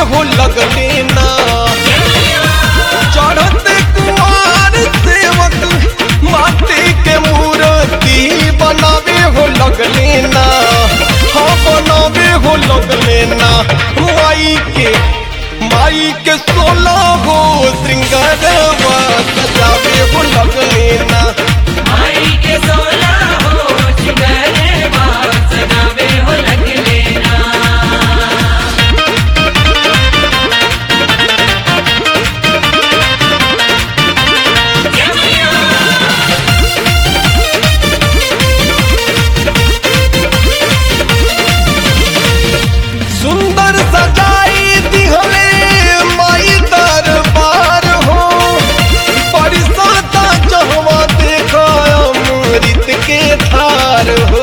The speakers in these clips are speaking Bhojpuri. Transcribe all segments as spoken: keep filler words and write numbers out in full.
हो लगले ना। चढ़ते कुमार सेवक माटी के मूर्ति बनावे हो लगले ना। हाँ बनावे हो लगले ना। माई के माई के सोलह हो श्रृंगारवा सजावे हो लगले ना। माई के सोलह हो श्रृंगारवा सजावे हो लगले ना। सुंदर सजाई दिहले माई दरबार हो। बरसाता जहवा देखा अमृत के धार हो।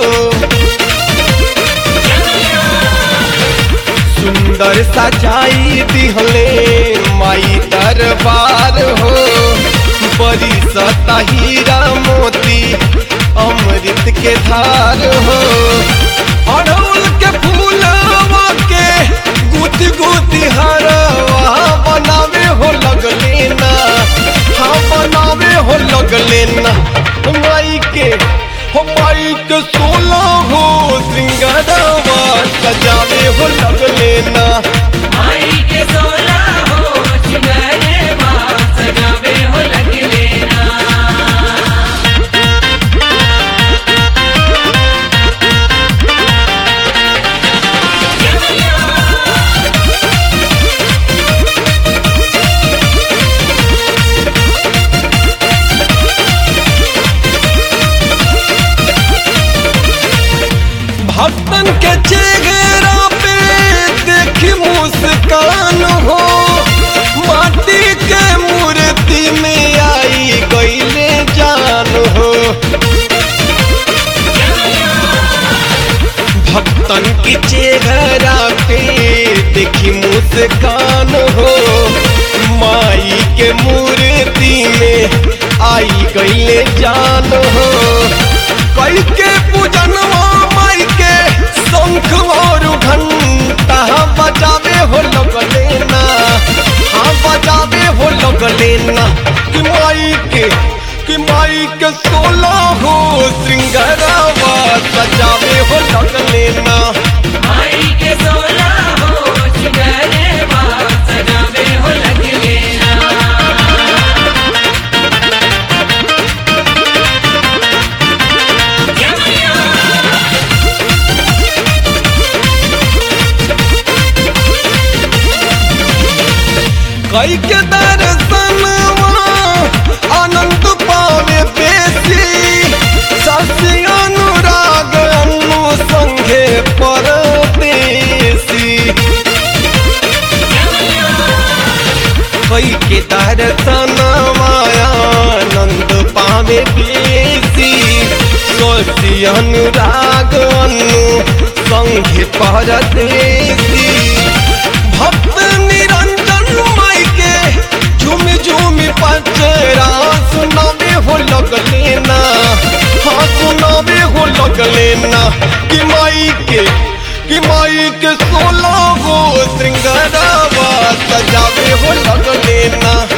सुंदर सजाई दिहले माई दरबार हो। बरसाता हीरा मोती अमृत के धार हो। अड़हुल के फूलवा के गुथी गुथी हरवा बनावे हो लगले ना। हाँ बनावे हो लगले ना। माई के हो माई के सोलह हो श्रृंगारवा सजावे हो लगले ना। माई के सोलह हो श्रृंगारवा सजावे हो लगले ना। भक्तन के चेहरा पे देखी मुस्कान हो। माटी के मूर्ति में आई गईले जान हो। भक्तन के चेहरा पे देखी मुस्कान हो। माई के मूर्ति में आई गईले जान हो। कई के पूजनवा माई के शंख और घंटा बजावे हो लगले ना। हाँ बजावे हो लगले ना। कि माई के कि माई के सोलह हो श्रृंगारवा सजावे हो लगले ना। माई के सोलह हो श्रृंगारवा सजावे हो लगले ना। कई के दर्शनवा आनंद पावे बेसी। शशि अनुराग अनु संगे परदेसी। कई के दर्शनवा आनंद पावे बेसी। शशि अनुराग अनु संगे परदेसी। भक्त निरंजन माई के झूमी झूमी पचरा सुनावे हो लगले ना। हाँ सुनावे हो लगले ना। कि माई के कि माई के सोलह हो श्रृंगारवा सजावे हो लगले ना।